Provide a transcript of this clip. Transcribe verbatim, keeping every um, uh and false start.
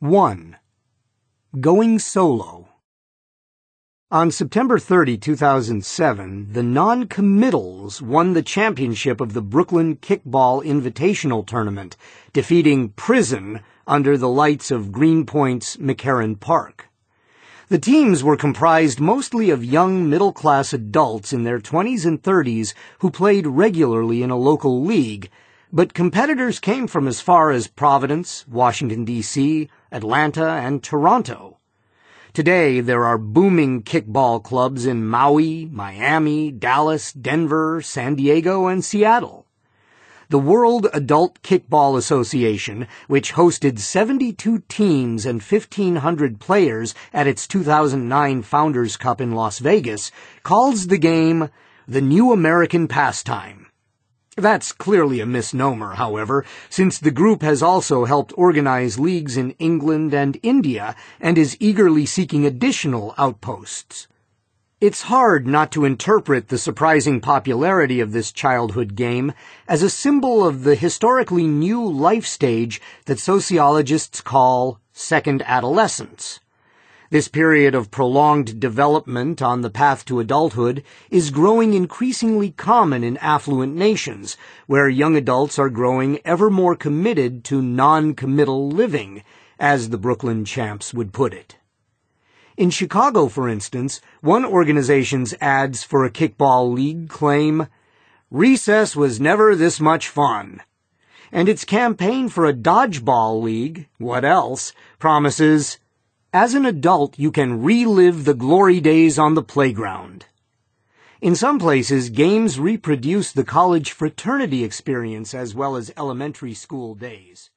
one. Going Solo. On September thirtieth, two thousand seven, the non-committals won the championship of the Brooklyn Kickball Invitational Tournament, defeating Prison under the lights of Greenpoint's McCarren Park. The teams were comprised mostly of young middle-class adults in their twenties and thirties who played regularly in a local league, but competitors came from as far as Providence, Washington, D C, Atlanta, and Toronto. Today, there are booming kickball clubs in Maui, Miami, Dallas, Denver, San Diego, and Seattle. The World Adult Kickball Association, which hosted seventy-two teams and fifteen hundred players at its two thousand nine Founders Cup in Las Vegas, calls the game the New American Pastime. That's clearly a misnomer, however, since the group has also helped organize leagues in England and India and is eagerly seeking additional outposts. It's hard not to interpret the surprising popularity of this childhood game as a symbol of the historically new life stage that sociologists call second adolescence. This period of prolonged development on the path to adulthood is growing increasingly common in affluent nations, where young adults are growing ever more committed to non-committal living, as the Brooklyn Champs would put it. In Chicago, for instance, one organization's ads for a kickball league claim, "Recess was never this much fun." And its campaign for a dodgeball league, What Else?, promises, "As an adult, you can relive the glory days on the playground." In some places, games reproduce the college fraternity experience as well as elementary school days.